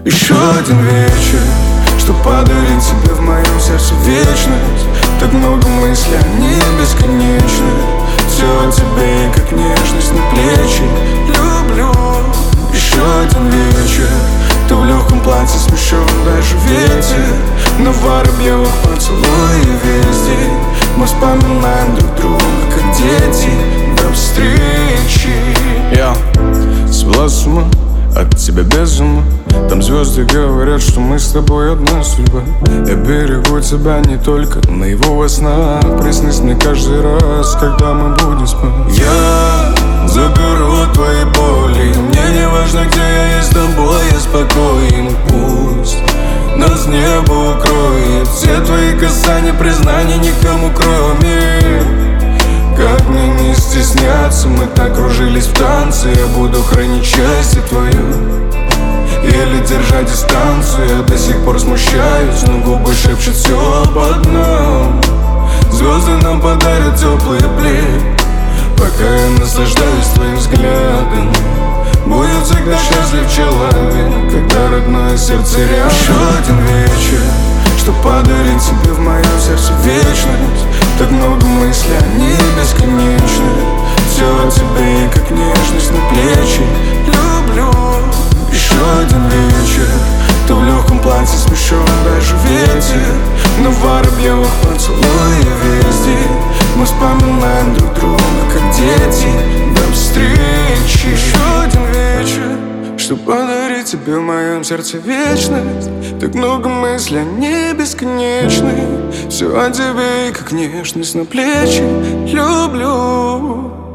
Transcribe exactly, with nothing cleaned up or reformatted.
Еще один вечер, чтоб подарить тебе в моем сердце вечность. Так много мыслей, они бесконечны. Все о тебе, как нежность на плечи. Люблю. Еще один вечер, ты в легком платье, смущен даже ветер. На воробьевых поцелуй весь день. Мы вспоминаем друг друга, как дети. До встречи. Я свела с ума от тебя без ума. Там звезды говорят, что мы с тобой одна судьба. Я берегу тебя не только наяву во снах. Приснись мне каждый раз, когда мы будем спать. Я заберу твои боли. Мне не важно, где я, есть с тобой я спокоен. Пусть нас небо укроет. Все твои касания, признания никому кроме. Как мне не стесняться, мы так кружились в танце. Я буду хранить счастье твое, еле держать дистанцию. Я до сих пор смущаюсь, но губы шепчут все об одном. Звезды нам подарят теплый плед, пока я наслаждаюсь твоим взглядом. Будет всегда счастлив человек, когда родное сердце рядом. Еще один вечер, чтоб подарить тебе в моем сердце вечность. Так много мыслей, они бесконечны. Все о тебе, как нежность на плечи. Люблю. Еще один вечер, ты в легком платье, смещен даже ветер. На воробьевых поцелуй весь день. Мы вспоминаем друг друга, как дети. До встречи. Еще один вечер, чтоб подарить тебе в моем сердце вечность. Так много мыслей, они бесконечны. Все о тебе, как нежность на плечи. Люблю.